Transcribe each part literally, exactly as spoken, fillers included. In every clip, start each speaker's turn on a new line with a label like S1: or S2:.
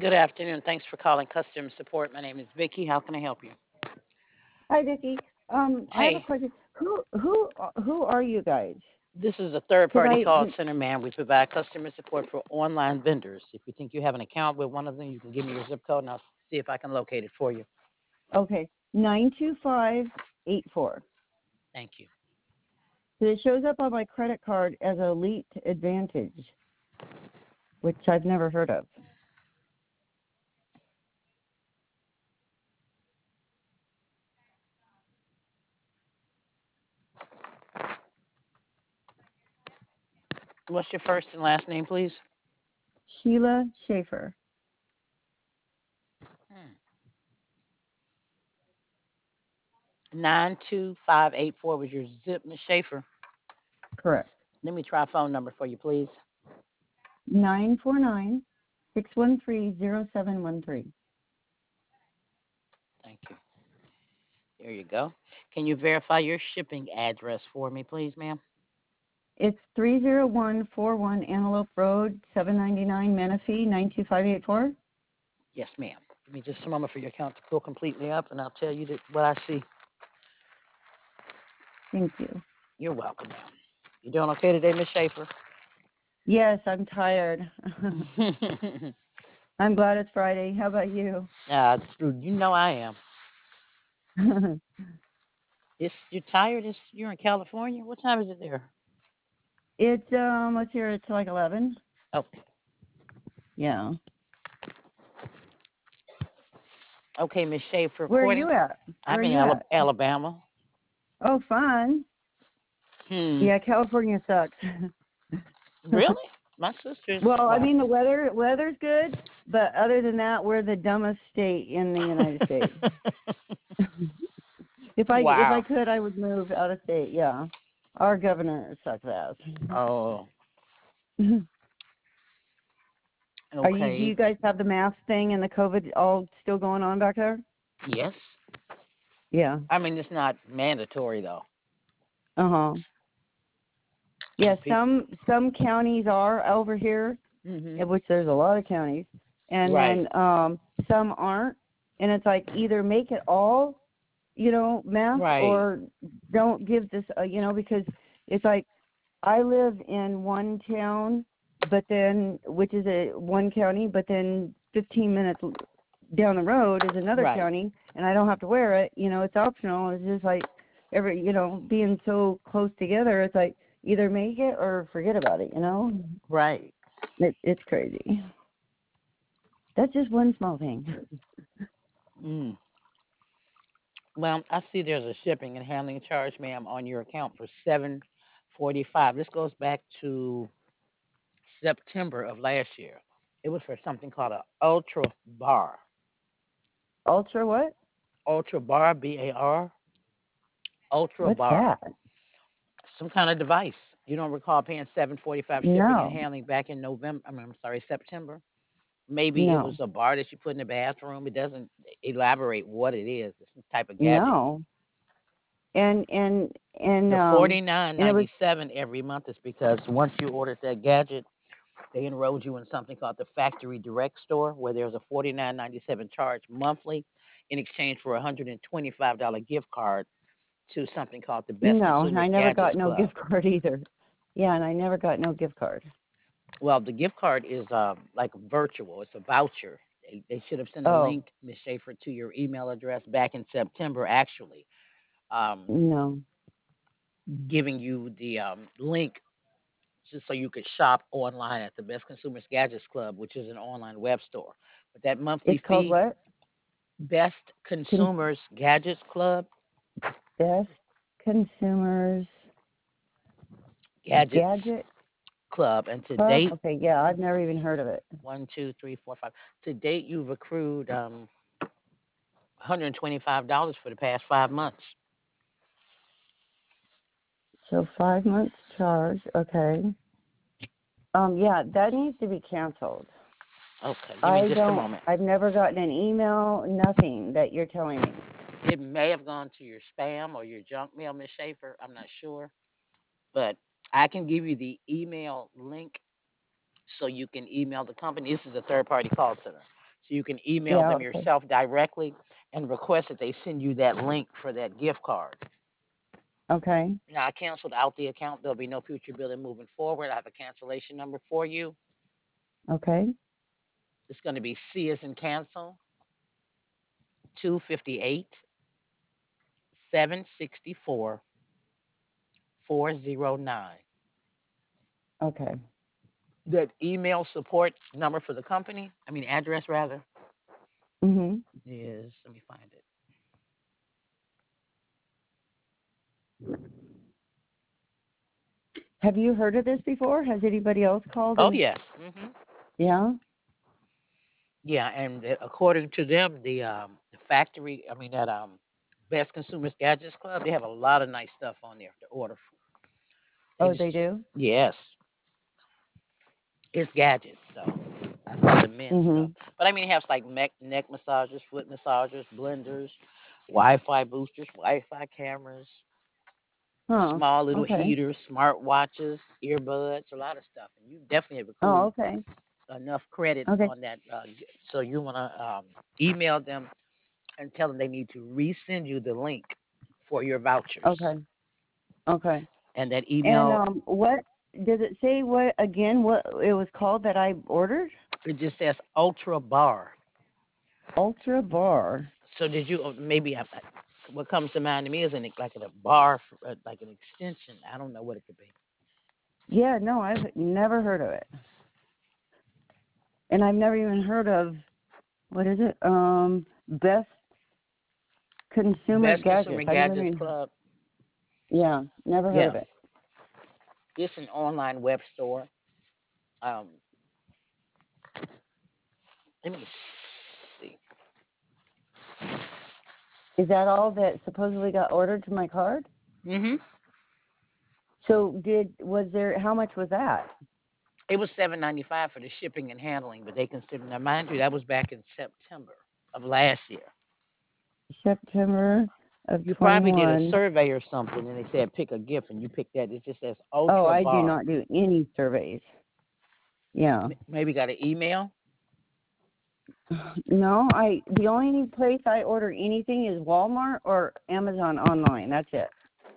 S1: Good afternoon. Thanks for calling customer support. My name is Vicky. How can I help you?
S2: Hi, Vicky. Um, I have a
S1: Hey,
S2: question. Who who who are you guys?
S1: this is a third
S2: Because
S1: party
S2: I
S1: call center, ma'am. We provide customer support for online vendors. If you think you have an account with one of them, you can give me your zip code and I'll see if I can locate it for you.
S2: okay nine two five eight four.
S1: Thank you.
S2: So it shows up on my credit card as Elite Advantage, which I've never heard of.
S1: What's your first and last name, please?
S2: Sheila Schaefer.
S1: Hmm. nine two five eight four was your zip, Miss Schaefer.
S2: Correct.
S1: Let me try a phone number for you, please.
S2: Nine four nine six one three zero seven one three.
S1: Thank you. There you go. Can you verify your shipping address for me, please, ma'am?
S2: It's three zero one four one Antelope Road, seven ninety nine Menifee, nine two five eight four.
S1: Yes, ma'am. Give me just a moment for your account to pull completely up, and I'll tell you that what I see.
S2: Thank you.
S1: You're welcome, ma'am. You doing okay today, Miss Schaefer?
S2: Yes, I'm tired. I'm glad it's Friday. How about you?
S1: uh, you know I am. It's you're tired. It's you're in California. What time is it there?
S2: It's um let's hear it's like eleven.
S1: Okay.
S2: Yeah.
S1: Okay, Miss Schaefer.
S2: Where are
S1: According,
S2: you at? Where
S1: I'm
S2: are
S1: in
S2: you
S1: Ala-
S2: at?
S1: Alabama.
S2: Oh, fun.
S1: Hmm.
S2: Yeah, California sucks.
S1: Really? My sister's.
S2: Well, I
S1: Well,
S2: mean the weather weather's good, but other than that, we're the dumbest state in the United States. if I if I
S1: wow.
S2: could, I would move out of state. Yeah, our governor sucks ass.
S1: Oh.
S2: Are you? Do
S1: Okay.
S2: you guys have the mask thing and the COVID all still going on back there?
S1: Yes.
S2: Yeah.
S1: I mean, it's not mandatory though.
S2: Uh huh. Yeah.
S1: Pe-
S2: Some some counties are over here,
S1: mhm.
S2: in which there's a lot of counties, and
S1: Right.
S2: then um, some aren't. And it's like either make it all, you know, mask
S1: Right.
S2: or don't give this, uh, you know, because it's like I live in one town, but then which is a one county, but then fifteen minutes down the road is another
S1: Right.
S2: county, and I don't have to wear it. You know, it's optional. It's just like every, you know, being so close together. It's like either make it or forget about it. You know,
S1: Right.
S2: it, it's crazy. That's just one small thing.
S1: Mm. Well, I see there's a shipping and handling charge, ma'am, on your account for seven forty-five. This goes back to September of last year. It was for something called a Ultra Bar.
S2: Ultra what?
S1: Ultra Bar, B A R. Ultra
S2: What's
S1: Bar.
S2: that?
S1: Some kind of device. You don't recall paying seven forty-five shipping and
S2: No,
S1: handling back in November. I mean, I'm sorry, September. Maybe it was
S2: no,
S1: a bar that you put in the bathroom. It doesn't elaborate what it is. It's some type of gadget.
S2: no. And and and
S1: The
S2: um
S1: forty nine
S2: and it was
S1: ninety seven every month is because once you ordered that gadget, they enrolled you in something called the Factory Direct Store, where there's a forty nine ninety seven charge monthly in exchange for a hundred and twenty five dollar gift card to something called the Best
S2: no, and I
S1: Consumers
S2: never
S1: Gadgets
S2: got no
S1: Club.
S2: gift card either. Yeah, and I never got no gift card.
S1: Well, the gift card is um, like virtual. It's a voucher. They, they should have sent a
S2: Oh,
S1: link, Miss Schaefer, to your email address back in September, actually, um,
S2: no.
S1: giving you the um, link just so you could shop online at the Best Consumers Gadgets Club, which is an online web store. But that monthly
S2: It's called
S1: fee,
S2: what?
S1: Best
S2: Con-
S1: Consumers Gadgets Club,
S2: Best Consumers
S1: Gadgets
S2: Gadget
S1: Club, and to
S2: Club?
S1: date,
S2: Okay, yeah, I've never even heard of it.
S1: one, two, three, four, five. To date, you've accrued um, one hundred twenty-five dollars for the past five months.
S2: So five months charge, okay. Um, yeah, that needs to be canceled.
S1: Okay, give me
S2: I
S1: just a
S2: don't,
S1: moment.
S2: I've never gotten an email, nothing that you're telling me.
S1: It may have gone to your spam or your junk mail, Miss Schaefer. I'm not sure, but I can give you the email link so you can email the company. This is a third party call center. So you can email
S2: Yeah.
S1: them
S2: Okay.
S1: yourself directly and request that they send you that link for that gift card.
S2: Okay.
S1: Now, I canceled out the account. There'll be no future billing moving forward. I have a cancellation number for you.
S2: Okay.
S1: It's going to be C as in cancel, two fifty-eight, seven sixty-four, four oh nine.
S2: Okay.
S1: That email support number for the company, I mean, address rather,
S2: Mhm.
S1: is, let me find it.
S2: Have you heard of this before? Has anybody else called
S1: Oh,
S2: and
S1: yes. hmm
S2: yeah?
S1: Yeah, and uh, according to them, the um, the factory, I mean, that um, Best Consumers Gadgets Club, they have a lot of nice stuff on there to order. They
S2: Oh, they
S1: just,
S2: do?
S1: yes, it's gadgets, so that's all the men's stuff.
S2: Mhm.
S1: But I mean, it has like neck, neck massagers, foot massagers, blenders, Wi-Fi boosters, Wi-Fi cameras,
S2: Huh.
S1: small little
S2: Okay.
S1: heaters, smart watches, earbuds, a lot of stuff. And you definitely have
S2: Oh,
S1: accrued
S2: okay.
S1: enough credits
S2: Okay.
S1: on that. Uh, so you want to um, email them and tell them they need to resend you the link for your vouchers.
S2: Okay. Okay.
S1: And that
S2: And
S1: email,
S2: um what does it say what again what it was called that I ordered?
S1: it just says Ultra Bar.
S2: Ultra bar.
S1: So did you, uh, maybe, I, what comes to mind to me is an, like a bar, for, uh, like an extension. I don't know what it could be.
S2: Yeah, no, I've never heard of it. And I've never even heard of what is it? Um Best Consumer
S1: Best Consumer
S2: Gadgets. I've never
S1: Gadgets
S2: even
S1: Club.
S2: yeah, never heard
S1: Yeah,
S2: of it.
S1: it's an online web store. Um, let me see.
S2: Is that all that supposedly got ordered to my card?
S1: hmm
S2: So did was there how much was that?
S1: It was seven ninety five for the shipping and handling, but they considered, now mind you, that was back in September of last year.
S2: September of
S1: You probably did a
S2: twenty-one.
S1: survey or something, and they said pick a gift, and you picked that. It just says
S2: Oh,
S1: Ultra
S2: I do
S1: Bar.
S2: not do any surveys. Yeah.
S1: Maybe got an email.
S2: No, I the only place I order anything is Walmart or Amazon online. That's it.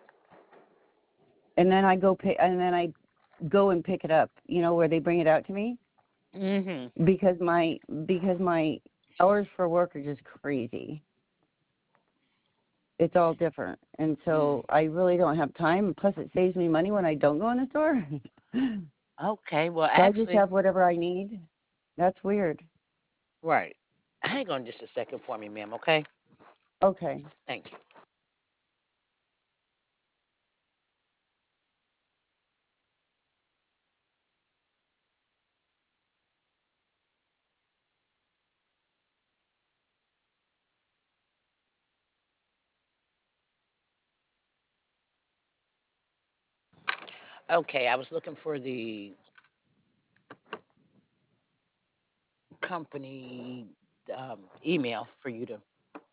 S2: And then I go pay and then I go and pick it up, you know, where they bring it out to me
S1: hmm
S2: because my because my hours for work are just crazy. It's all different. And
S1: Mm.
S2: so I really don't have time. Plus it saves me money when I don't go in the store.
S1: Okay. Well,
S2: So I just
S1: actually,
S2: have whatever I need. That's weird.
S1: right. Hang on just a second for me, ma'am. Okay.
S2: Okay.
S1: Thank you. Okay, I was looking for the company um, email for you to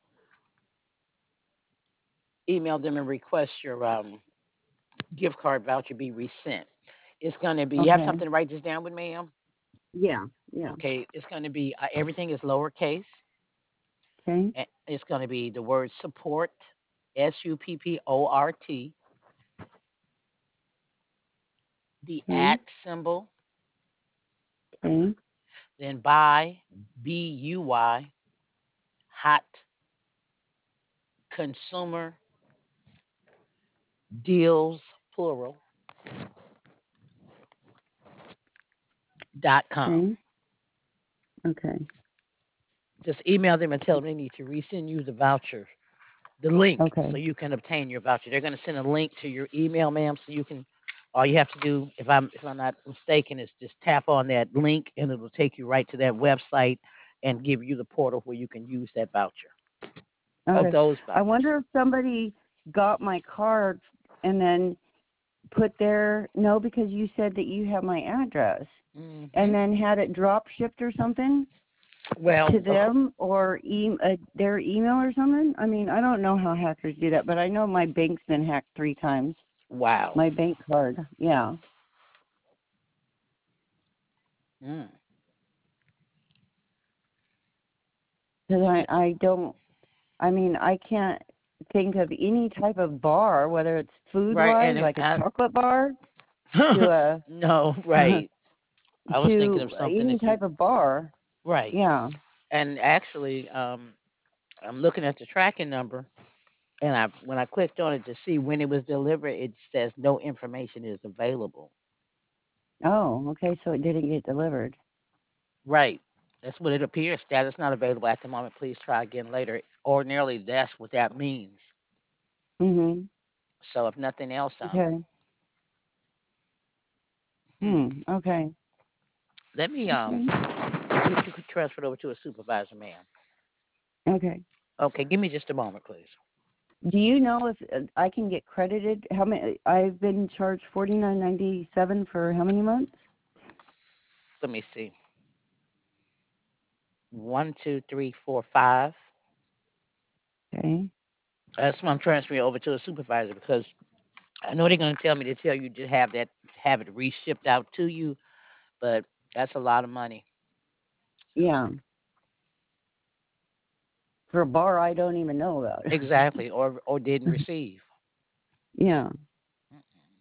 S1: email them and request your um, gift card voucher be resent. It's going to be, you have
S2: Okay.
S1: something to write this down with, ma'am?
S2: Yeah. Yeah.
S1: Okay, it's going to be, uh, everything is lowercase.
S2: Okay.
S1: And it's going to be the word support, S U P P O R T, the
S2: Okay.
S1: at symbol,
S2: Okay.
S1: then buy, B U Y, hot consumer deals, plural, dot com.
S2: Okay. Okay.
S1: Just email them and tell them they need to resend you the voucher, the link, so
S2: Okay.
S1: you can obtain your voucher. They're going to send a link to your email, ma'am, so you can. All you have to do, if I'm if I'm not mistaken, is just tap on that link, and it will take you right to that website and give you the portal where you can use that voucher. Of
S2: Okay.
S1: those
S2: I
S1: vouchers.
S2: wonder if somebody got my card and then put their no because you said that you have my address and
S1: hmm
S2: then had it drop shipped or something
S1: Well,
S2: to
S1: of
S2: them or e- uh, their email or something. I mean, I don't know how hackers do that, but I know my bank's been hacked three times.
S1: wow.
S2: My bank card. Yeah.
S1: Mm.
S2: Because I I don't. I mean, I can't think of any type of bar, whether it's food
S1: Right,
S2: wise,
S1: and it,
S2: like a
S1: I,
S2: chocolate bar, to a
S1: no, right. I was thinking of
S2: to
S1: something
S2: any
S1: that you
S2: type of bar.
S1: right.
S2: Yeah.
S1: And actually, um, I'm looking at the tracking number, and I when I clicked on it to see when it was delivered, it says no information is available.
S2: Oh, okay. So it didn't get delivered.
S1: Right. That's what it appears. Status not available at the moment. Please try again later. Ordinarily, that's what that means.
S2: Mhm.
S1: So if nothing else, um,
S2: Okay.
S1: hmm,
S2: Hmm. Okay.
S1: let me um,
S2: Okay.
S1: you, you could transfer it over to a supervisor, ma'am.
S2: Okay.
S1: Okay, give me just a moment, please.
S2: Do you know if uh, I can get credited? How many? I've been charged forty nine ninety seven for how many months?
S1: Let me see. One, two, three, four, five.
S2: Okay.
S1: That's why I'm transferring over to a supervisor because I know they're going to tell me to tell you to have that have it reshipped out to you, but that's a lot of money. So
S2: Yeah. For a bar I don't even know about.
S1: exactly, or or didn't receive.
S2: Yeah.
S1: Mm-mm.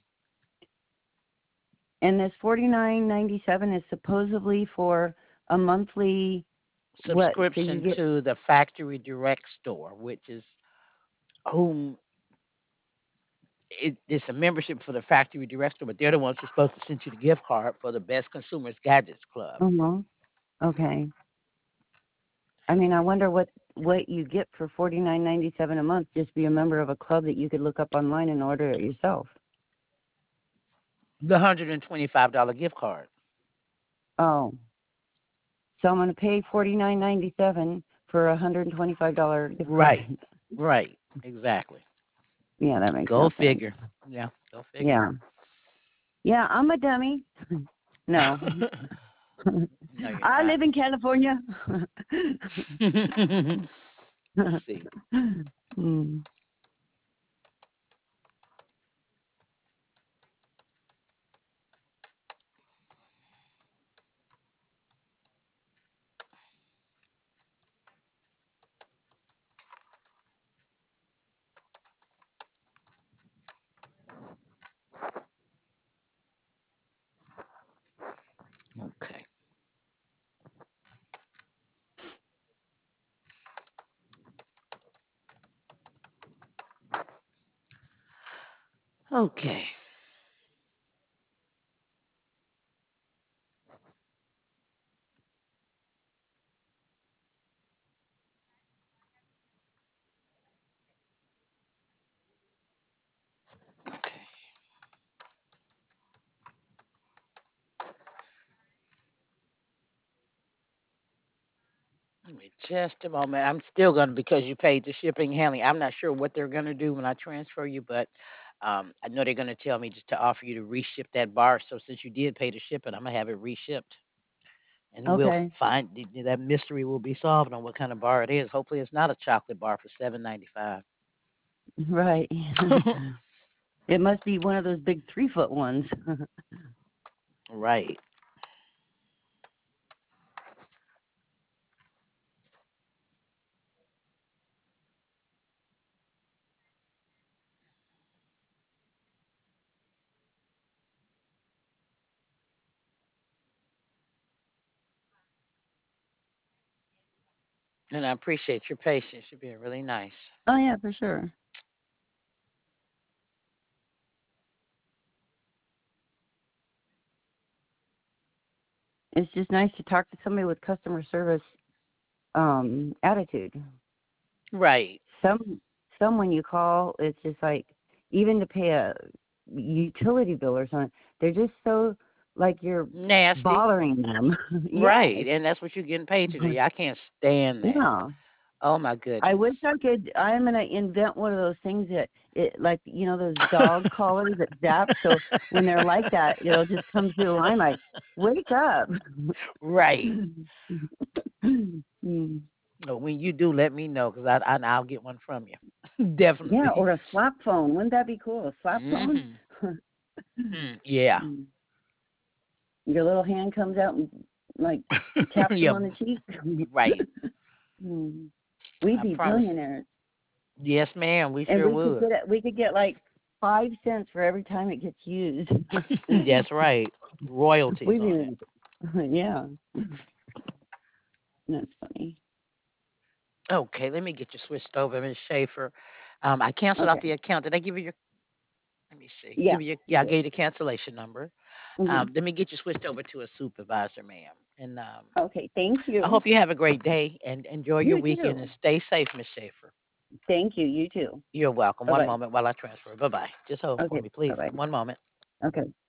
S2: And this forty nine ninety seven is supposedly for a monthly what? So you
S1: Subscription
S2: get
S1: to the factory direct store, which is whom it, it's a membership for the factory direct store, but they're the ones who're supposed to send you the gift card for the Best Consumers Gadgets Club.
S2: uh-huh. Okay. I mean, I wonder what what you get for forty nine ninety seven a month. Just be a member of a club that you could look up online and order it yourself.
S1: The one hundred twenty-five dollars gift card.
S2: Oh, so I'm going to pay forty nine ninety seven for a hundred and twenty five dollar gift card.
S1: Right, right, exactly.
S2: Yeah, that makes
S1: Go
S2: no sense.
S1: figure. Yeah, go figure.
S2: Yeah, yeah, I'm a dummy. No,
S1: No, you're
S2: I
S1: not.
S2: live in California.
S1: Let's see.
S2: Hmm.
S1: Okay. Okay. Okay. Give me just a moment. I'm still gonna because you paid the shipping and handling. I'm not sure what they're gonna do when I transfer you, but um, I know they're gonna tell me just to offer you to reship that bar. So since you did pay to ship it, I'm gonna have it reshipped, and then we'll
S2: Okay,
S1: find th- th- that mystery will be solved on what kind of bar it is. Hopefully, it's not a chocolate bar for seven ninety five.
S2: right. It must be one of those big three foot ones.
S1: Right. And I appreciate your patience. You're being really nice.
S2: Oh yeah, for sure. It's just nice to talk to somebody with customer service um attitude.
S1: Right.
S2: Some someone you call, it's just like even to pay a utility bill or something, they're just so like you're
S1: Nasty.
S2: bothering them.
S1: Right.
S2: Yes.
S1: And that's what you're getting paid to do. I can't stand that.
S2: Yeah.
S1: Oh my
S2: I wish
S1: goodness.
S2: I could. I'm gonna invent one of those things that it like you know those dog collars that zap. So when they're like that, it'll just come through the line like, "Wake up!"
S1: Right.
S2: Mm.
S1: No, when you do, let me know because I, I I'll get one from you.
S2: Yeah,
S1: Definitely.
S2: or a slap phone. Wouldn't that be cool? A slap phone.
S1: Hmm. Mm, yeah.
S2: Mm. Your little hand comes out and like taps them
S1: Yeah.
S2: on the cheek.
S1: Right.
S2: Hmm. We'd
S1: I
S2: be
S1: promise.
S2: billionaires,
S1: Yes, ma'am. We
S2: and
S1: sure
S2: we could
S1: would.
S2: get it. We could get like five cents for every time it gets used.
S1: That's right. Royalties
S2: We'd
S1: on it.
S2: be, yeah, that's funny.
S1: Okay, let me get you switched over, Miss Schaefer. Um, I canceled out
S2: Okay,
S1: the account. Did I give you your? Let me see.
S2: yeah,
S1: Give you.
S2: you
S1: Yeah, I
S2: did.
S1: gave you the cancellation number.
S2: Hmm.
S1: Um, let me get you switched over to a supervisor, ma'am. And um,
S2: Okay, thank
S1: I
S2: you.
S1: hope you have a great day and enjoy your
S2: You
S1: weekend and
S2: too.
S1: stay safe, Miss Schaefer.
S2: Thank you. You too.
S1: You're welcome.
S2: Bye
S1: One
S2: bye.
S1: moment while I transfer. Bye bye. Just hold for
S2: Okay,
S1: me,
S2: bye
S1: please.
S2: bye.
S1: One moment.
S2: Okay.